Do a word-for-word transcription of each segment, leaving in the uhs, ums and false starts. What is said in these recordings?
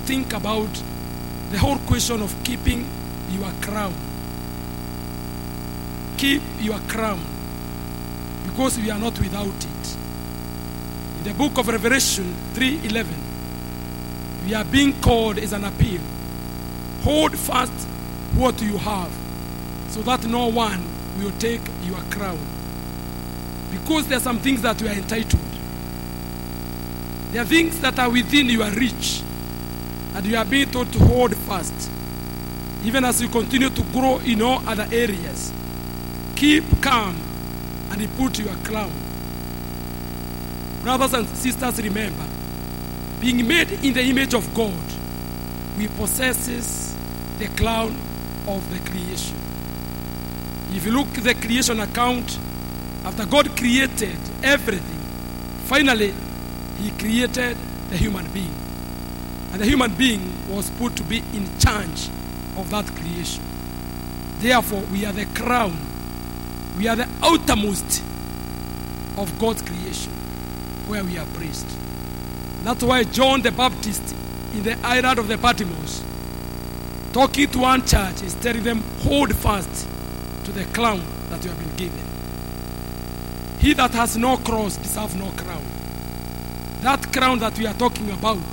think about the whole question of keeping your crown. Keep your crown, because we are not without it. In the book of Revelation three eleven, we are being called as an appeal. Hold fast what you have, so that no one will take your crown. Because there are some things that we are entitled. There are things that are within your reach, and you are being told to hold fast. Even as you continue to grow in all other areas, keep calm and put your crown. Brothers and sisters, remember, being made in the image of God, we possess the crown of the creation. If you look at the creation account, after God created everything, finally he created the human being. And the human being was put to be in charge of that creation. Therefore, we are the crown. We are the outermost of God's creation, where we are praised. That's why John the Baptist, in the island of the Patmos, talking to one church, is telling them, hold fast to the crown that you have been given. He that has no cross deserves no crown. That crown that we are talking about,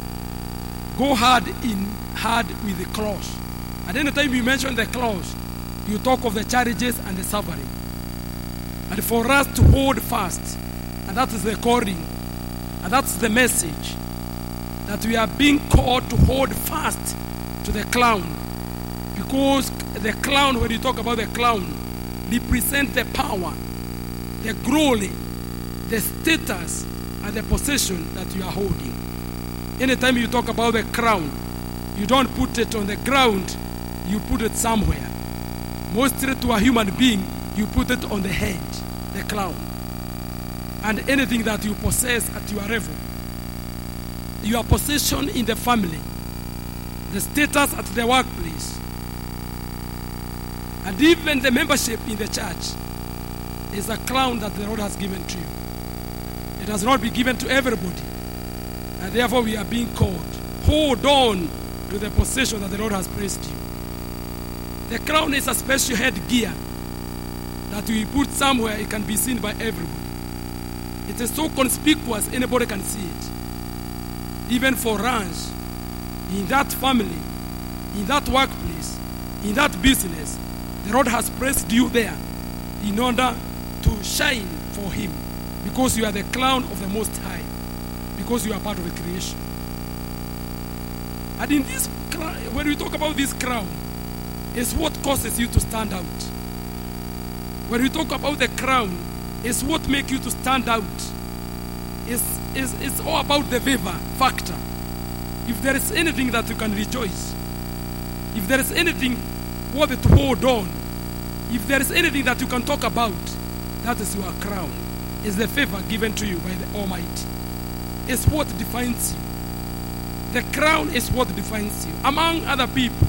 go hard in hard with the cross. At any time you mention the cross, you talk of the challenges and the suffering. And for us to hold fast, and that is the calling, and that's the message, that we are being called to hold fast to the crown. Because the crown, when you talk about the crown, represents the power, the glory, the status, and the possession that you are holding. Anytime you talk about the crown, you don't put it on the ground, you put it somewhere. Mostly to a human being, you put it on the head, the crown. And anything that you possess at your level, your possession in the family, the status at the workplace, and even the membership in the church is a crown that the Lord has given to you. It has not been given to everybody. And therefore we are being called. Hold on to the possession that the Lord has placed you. The crown is a special headgear that we put somewhere, it can be seen by everybody. It is so conspicuous, anybody can see it. Even for us, in that family, in that workplace, in that business, the Lord has placed you there in order to shine for Him, because you are the crown of the Most High, because you are part of the creation. And in this, when we talk about this crown, it's what causes you to stand out. When we talk about the crown, it's what makes you to stand out. It's, it's, it's all about the favor factor. If there is anything that you can rejoice, if there is anything worthy to hold on, if there is anything that you can talk about, that is your crown. It's the favor given to you by the Almighty. It's what defines you. The crown is what defines you. Among other people,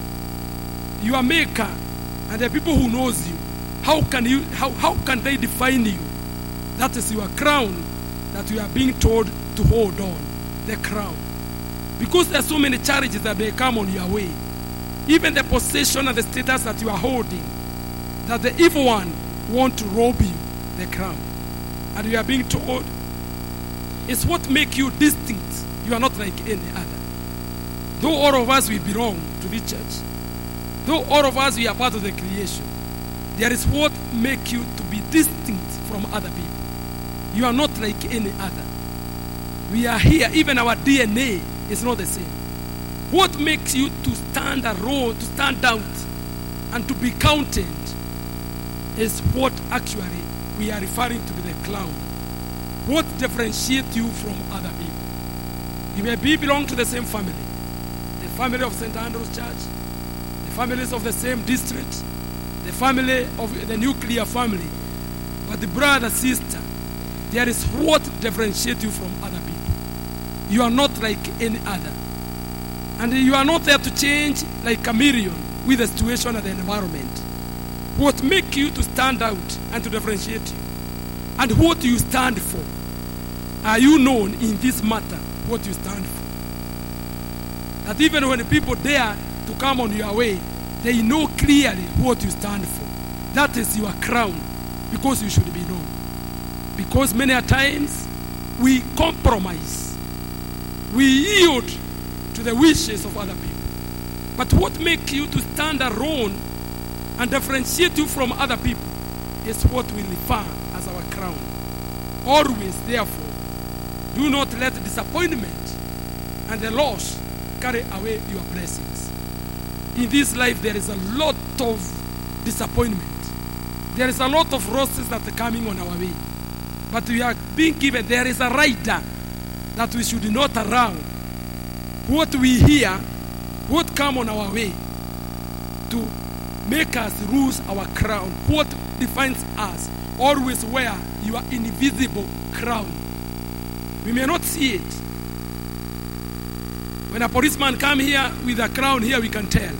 your maker and the people who knows you, how can you how, how can they define you? That is your crown that you are being told to hold on. The crown. Because there are so many challenges that may come on your way. Even the possession and the status that you are holding, that the evil one want to rob you, the crown. And you are being told, it's what makes you distinct. You are not like any other. Though all of us we belong to this church, though all of us we are part of the creation, there is what makes you to be distinct from other people. You are not like any other. We are here, even our D N A is not the same. What makes you to stand alone, to stand out, and to be counted is what actually we are referring to the crown. What differentiates you from other people? You may be belong to the same family, the family of Saint Andrew's Church, the families of the same district, the family of the nuclear family. But the brother, sister, there is what differentiates you from other people. You are not like any other. And you are not there to change like a chameleon with the situation and the environment. What makes you to stand out and to differentiate you? And what you stand for? Are you known in this matter what you stand for? That even when people dare to come on your way, they know clearly what you stand for. That is your crown, because you should be known. Because many a times we compromise, we yield to the wishes of other people. But what makes you to stand alone and differentiate you from other people is what we refer as our crown. Always, therefore, do not let disappointment and the loss carry away your blessings. In this life, there is a lot of disappointment. There is a lot of losses that are coming on our way. But we are being given, there is a rider that we should not allow what we hear, what come on our way, to make us lose our crown. What defines us, always wear your invisible crown. We may not see it. When a policeman come here with a crown here, we can tell.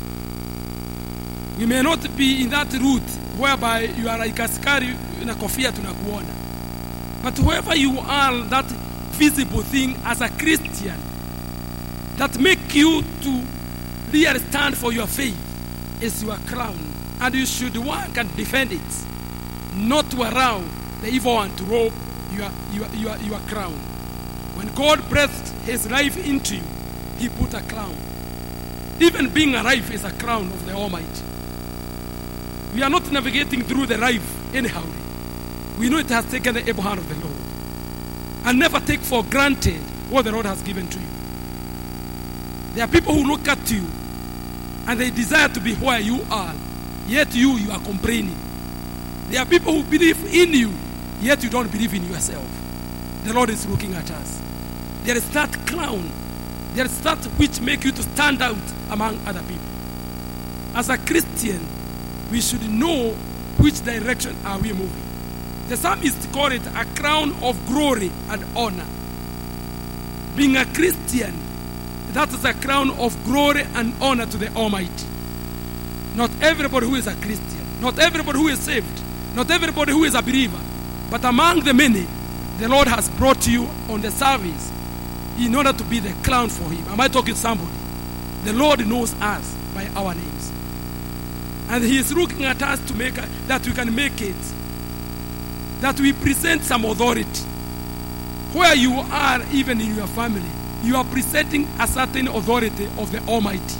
We may not be in that route whereby you are like askari na kofia tunakuona. But whoever you are, that visible thing as a Christian, that make you to really stand for your faith, is your crown. And you should work and defend it, not to allow the evil one to rob your, your, your, your crown. When God breathed his life into you, he put a crown. Even being alive is a crown of the Almighty. We are not navigating through the life anyhow. We know it has taken the able hand of the Lord. And never take for granted what the Lord has given to you. There are people who look at you and they desire to be where you are, yet you, you are complaining. There are people who believe in you, yet you don't believe in yourself. The Lord is looking at us. There is that crown. There is that which makes you to stand out among other people. As a Christian, we should know which direction are we moving. The psalmist called it a crown of glory and honor. Being a Christian, that is a crown of glory and honor to the Almighty. Not everybody who is a Christian, not everybody who is saved, not everybody who is a believer, but among the many, the Lord has brought you on the service in order to be the crown for him. Am I talking to somebody? The Lord knows us by our names. And he is looking at us to make a, that we can make it, that we present some authority. Where you are, even in your family, you are presenting a certain authority of the Almighty.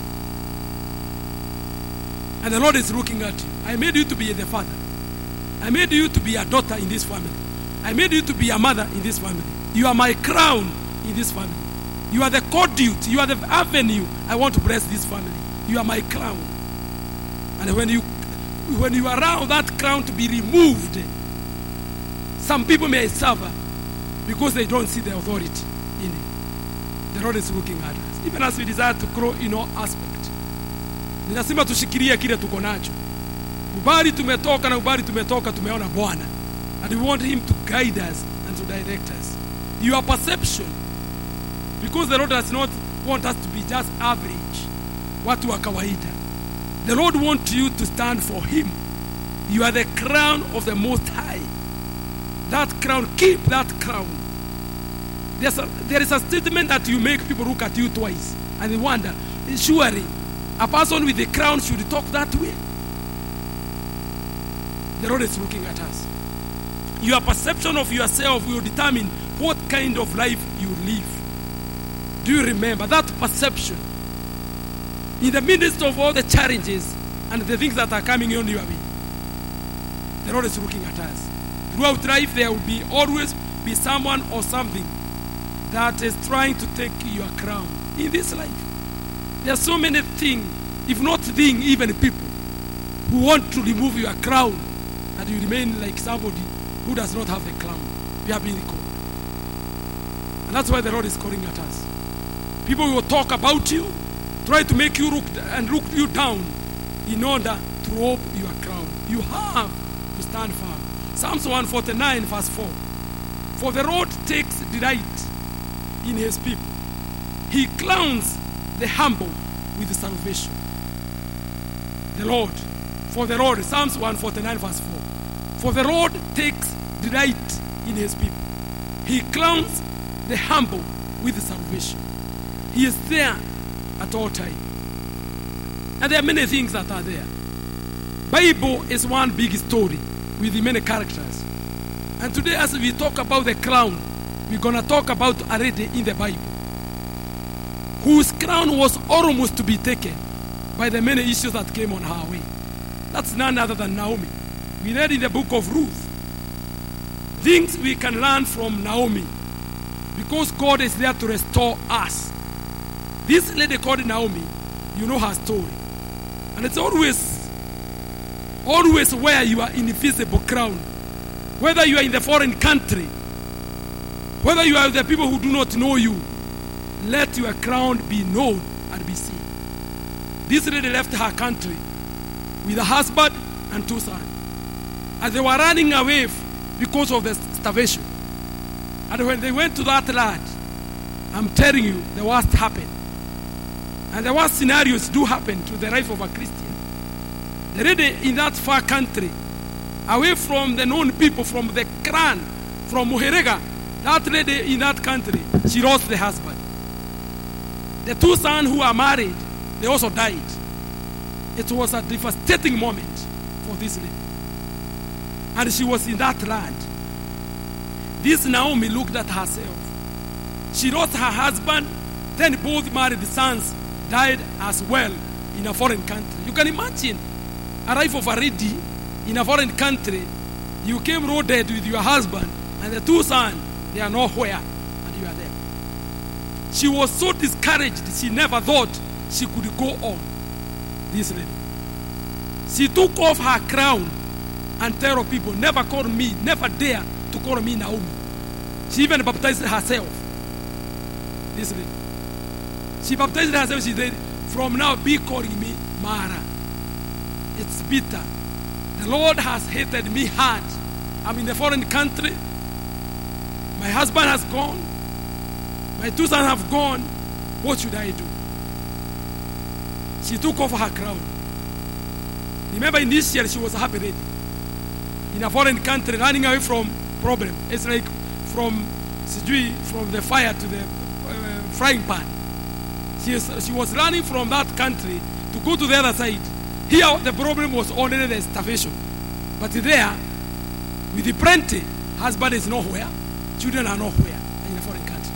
And the Lord is looking at you. I made you to be the father. I made you to be a daughter in this family. I made you to be a mother in this family. You are my crown in this family. You are the conduit. You are the avenue. I want to bless this family. You are my crown. And when you when you allow that crown to be removed, some people may suffer because they don't see the authority in it. The Lord is looking at us. Even as we desire to grow in all aspect, ni lazima tushikilie kile tuko nacho. Ubali tumetoka na ubali tumetoka tumeona Bwana. And we want him to guide us and to direct us. Your perception, because the Lord does not want us to be just average, watu wa kawaida. The Lord wants you to stand for him. You are the crown of the Most High. That crown, keep that crown. There's a, there is a statement that you make people look at you twice and they wonder, surely a person with a crown should talk that way? The Lord is looking at us. Your perception of yourself will determine what kind of life you live. Do you remember that perception? In the midst of all the challenges and the things that are coming on your way, the Lord is looking at us. Throughout life, there will be always be someone or something that is trying to take your crown. In this life, there are so many things, if not things, even people who want to remove your crown, and you remain like somebody who does not have the crown. We are being called. And that's why the Lord is calling at us. People will talk about you, try to make you look and look you down in order to rob your crown. You have to stand firm. Psalms one forty-nine verse four. For the Lord takes delight in his people. He crowns the humble with salvation. The Lord, for the Lord, Psalms one forty-nine verse four. For the Lord takes delight in his people. He crowns the humble with salvation. He is there at all time. And there are many things that are there. Bible is one big story with many characters. And today as we talk about the crown, we're going to talk about a lady in the Bible whose crown was almost to be taken by the many issues that came on her way. That's none other than Naomi. We read in the book of Ruth things we can learn from Naomi because God is there to restore us. This lady called Naomi, you know her story. And it's always, always where you are invisible crown. Whether you are in the foreign country, whether you are the people who do not know you, let your crown be known and be seen. This lady left her country with a husband and two sons. And they were running away because of the starvation. And when they went to that land, I'm telling you, the worst happened. And the worst scenarios do happen to the life of a Christian. The lady in that far country, away from the known people, from the clan, from Muherega, that lady in that country, she lost the husband. The two sons who are married, they also died. It was a devastating moment for this lady. And she was in that land. This Naomi looked at herself. She lost her husband, then both married sons died as well in a foreign country. You can imagine a life of a lady in a foreign country. You came loaded with your husband and the two sons, they are nowhere and you are there. She was so discouraged, she never thought she could go on. This lady. She took off her crown and tell people, never call me, never dare to call me Naomi. She even baptized herself. This lady. She baptized herself, she said, from now be calling me Mara. It's bitter. The Lord has hated me hard. I'm in a foreign country. My husband has gone. My two sons have gone. What should I do? She took off her crown. Remember, initially she was a happy lady. In a foreign country, running away from problem. It's like from from the fire to the uh, frying pan. She, is, she was running from that country to go to the other side. Here the problem was only the starvation. But there, with the plenty, husband is nowhere, children are nowhere in a foreign country.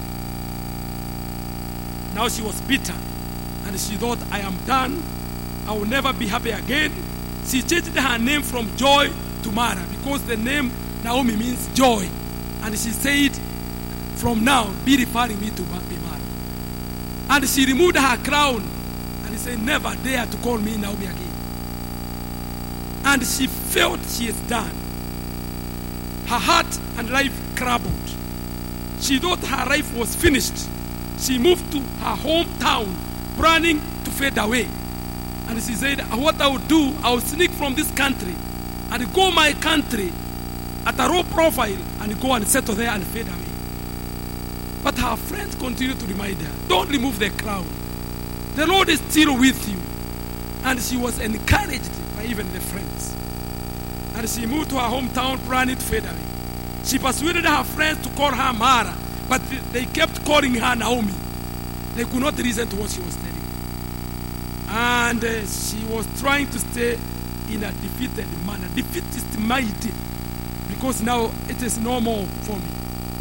Now she was bitter and she thought, I am done. I will never be happy again. She changed her name from Joy to Mara because the name Naomi means joy. And she said, from now, be referring me to be Mara. And she removed her crown and said, never dare to call me Naomi again. And she felt she is done. Her heart and life crumbled. She thought her life was finished. She moved to her hometown, planning to fade away. And she said, what I will do, I will sneak from this country and go my country at a low profile and go and settle there and fade away. But her friends continued to remind her, don't remove the crown. The Lord is still with you. And she was encouraged by even the friends. And she moved to her hometown planning to fade away. She persuaded her friends to call her Mara, but they kept calling her Naomi. They could not listen to what she was telling. And uh, she was trying to stay in a defeated manner, defeatist mighty, because now it is no more for me.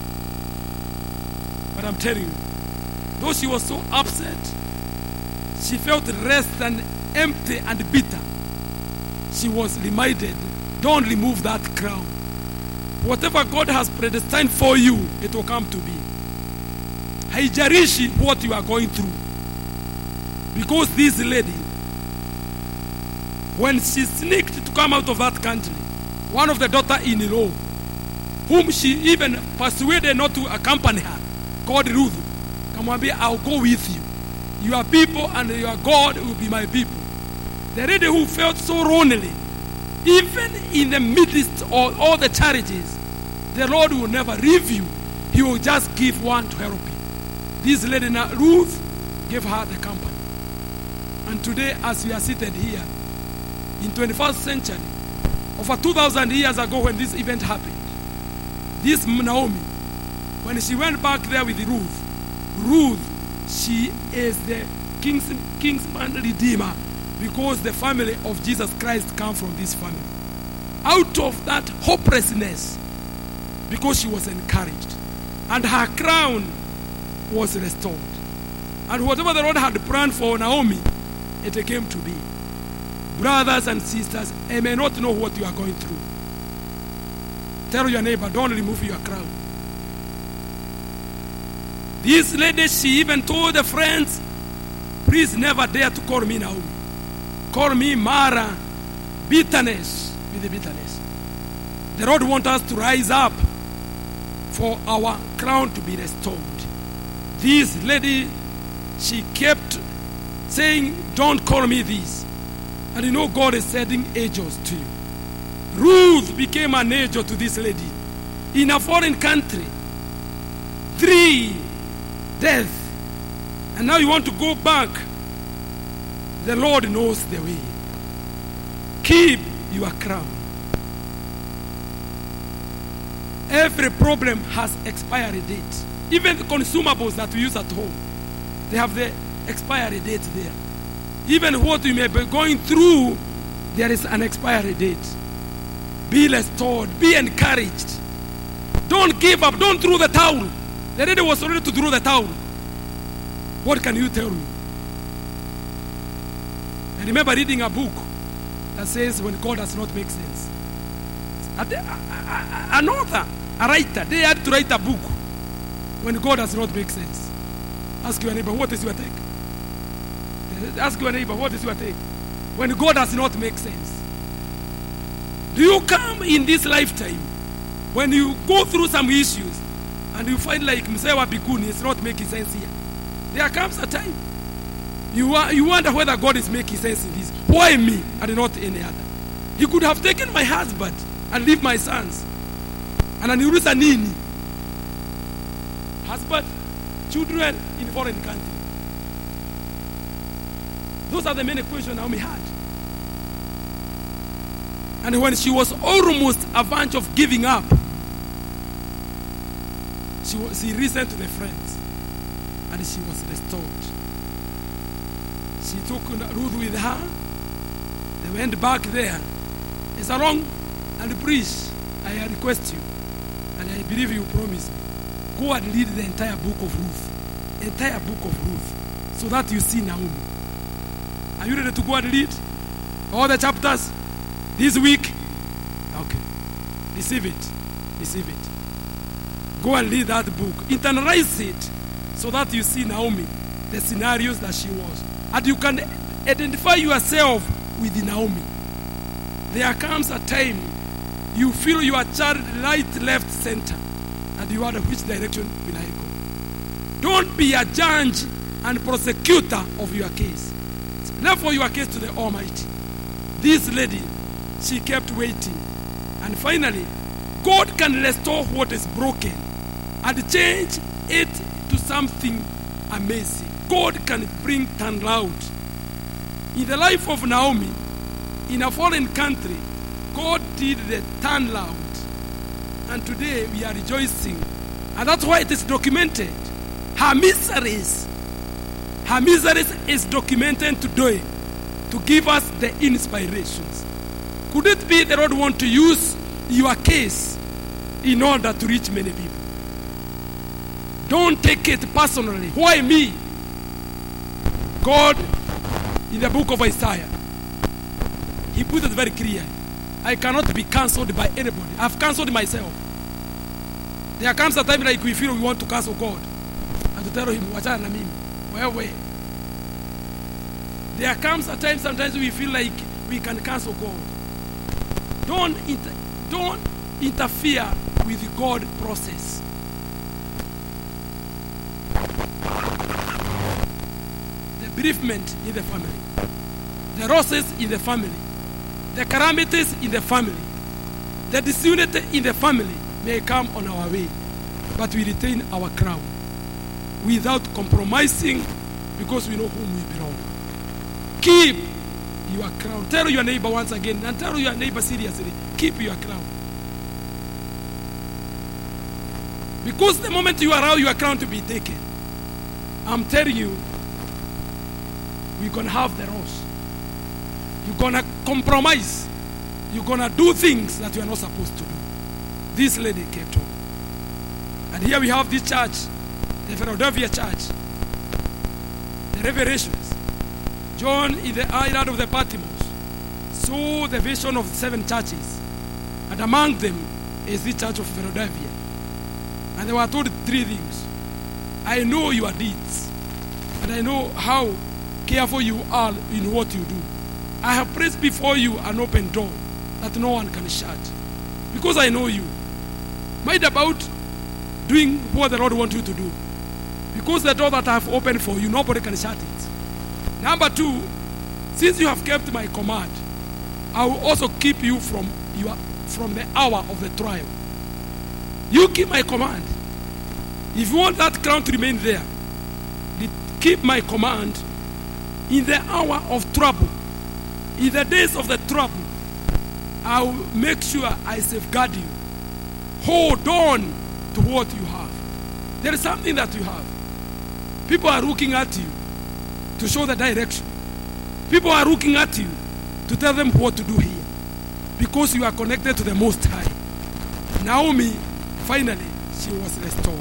But I'm telling you, though she was so upset, she felt less than empty and bitter. She was reminded, don't remove that crown. Whatever God has predestined for you, it will come to be. Haijalishi what you are going through. Because this lady, when she sneaked to come out of that country, one of the daughter-in-law, whom she even persuaded not to accompany her, called Ruth, Kamwambia, I'll go with you. Your people and your God will be my people. The lady who felt so lonely, even in the midst of all the challenges, the Lord will never leave you. He will just give one to help you. This lady, Ruth, gave her the company. And today, as we are seated here, in twenty-first century, over two thousand years ago when this event happened, this Naomi, when she went back there with Ruth, Ruth, she is the King's, Kingsman Redeemer, because the family of Jesus Christ comes from this family. Out of that hopelessness, because she was encouraged, and her crown was restored. And whatever the Lord had planned for Naomi, it came to be. Brothers and sisters, I may not know what you are going through. Tell your neighbor, don't remove your crown. This lady, she even told the friends, please never dare to call me Naomi. Call me Mara. Bitterness with the bitterness. The Lord wants us to rise up for our crown to be restored. This lady, she kept saying, don't call me this. And you know God is sending angels to you. Ruth became an angel to this lady in a foreign country. Three death. And now you want to go back. The Lord knows the way. Keep your crown. Every problem has expiry date. Even the consumables that we use at home, they have the expiry date there. Even what you may be going through, there is an expiry date. Be restored. Be encouraged. Don't give up. Don't throw the towel. The lady was ready to throw the towel. What can you tell me? I remember reading a book that says when God does not make sense. An author, a writer, they had to write a book when God does not make sense. Ask your neighbor, what is your take? Ask your neighbor, what is your take? When God does not make sense. Do you come in this lifetime when you go through some issues and you find like Msewa Bikuni is not making sense here? There comes a time you are, you wonder whether God is making sense in this. Why me and not any other? He could have taken my husband and leave my sons. And anirusa nini? Husband, children in foreign country. Those are the many questions Naomi had. And when she was almost a bunch of giving up, she, was, she listened to the friends and she was restored. She took Ruth with her. They went back there. It's a wrong and please, I request you, and I believe you promise me, go and read the entire book of Ruth. Entire book of Ruth. So that you see Naomi. Are you ready to go and read all the chapters this week? Okay. Receive it. Receive it. Go and read that book. Internalize it so that you see Naomi, the scenarios that she was. And you can identify yourself with Naomi. There comes a time you feel you are child right, left, center. And you wonder which direction will I go. Don't be a judge and prosecutor of your case. Left for your case to the Almighty. This lady, she kept waiting. And finally, God can restore what is broken and change it to something amazing. God can bring turnaround. In the life of Naomi, in a foreign country, God did the turnaround. And today we are rejoicing. And that's why it is documented. Her miseries Her miseries is documented today to give us the inspirations. Could it be the Lord want to use your case in order to reach many people? Don't take it personally. Why me? God, in the book of Isaiah, He put it very clear. I cannot be cancelled by anybody. I've cancelled myself. There comes a time like we feel we want to cancel God and to tell Him, wachana na mimi. Wewe. There comes a time sometimes we feel like we can cancel God. Don't inter- don't interfere with the God process. The bereavement in the family, the losses in the family, the calamities in the family, the disunity in the family may come on our way, but we retain our crown without compromising, because we know whom we belong. Keep your crown. Tell your neighbor once again, and tell your neighbor seriously, keep your crown. Because the moment you allow your crown to be taken, I'm telling you, we're going to have the rose. You're going to compromise. You're going to do things that you are not supposed to do. This lady kept on. And here we have this church, the Philadelphia church, the revelations. John, in the island of the Patmos, saw the vision of seven churches. And among them is the church of Philadelphia. And they were told three things. I know your deeds, and I know how careful you are in what you do. I have placed before you an open door that no one can shut. Because I know you. Mind about doing what the Lord wants you to do. Because the door that I have opened for you, nobody can shut it. Number two, since you have kept my command, I will also keep you from your from the hour of the trial. You keep my command. If you want that crown to remain there, keep my command. In the hour of trouble, in the days of the trouble, I will make sure I safeguard you. Hold on to what you have. There is something that you have. People are looking at you to show the direction. People are looking at you to tell them what to do here. Because you are connected to the Most High. Naomi, finally, she was restored.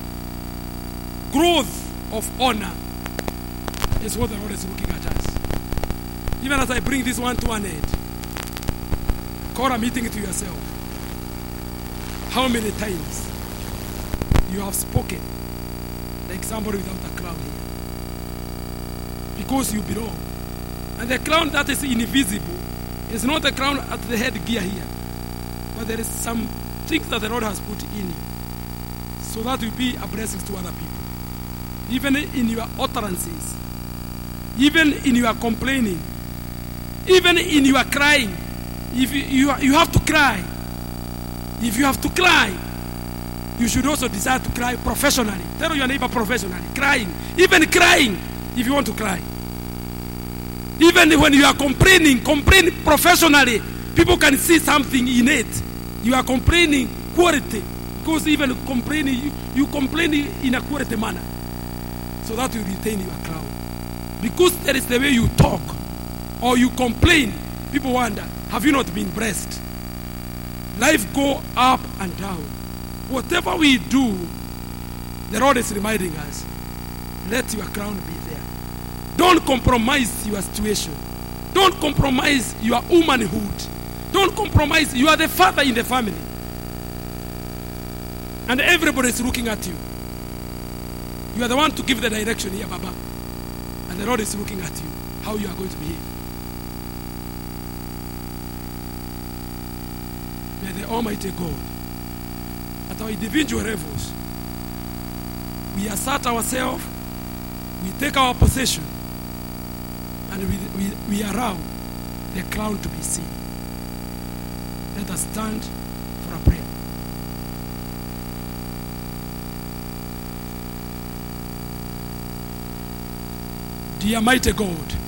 Growth of honor is what the Lord is looking at us. Even as I bring this one to an end, call a meeting to yourself. How many times you have spoken like somebody without a crown here? Because you belong. And the crown that is invisible is not a crown at the head gear here, but there is some things that the Lord has put in you, so that will be a blessing to other people. Even in your utterances, even in your complaining, even in your crying. If you, you, you have to cry, if you have to cry, you should also desire to cry professionally. Tell your neighbor professionally, crying, even crying if you want to cry. Even when you are complaining, complain professionally. People can see something in it. You are complaining quality. Because even complaining, you, you complain in a quality manner. So that you retain your crown. Because that is the way you talk or you complain, people wonder, have you not been blessed? Life go up and down. Whatever we do, the Lord is reminding us, let your crown be there. Don't compromise your situation. Don't compromise your womanhood. Don't compromise. You are the father in the family. And everybody is looking at you. You are the one to give the direction here, Baba. And the Lord is looking at you, how you are going to behave. May the Almighty God, at our individual levels, we assert ourselves, we take our possession, and we, we, we allow the crown to be seen. Let us stand for a prayer. Dear mighty God,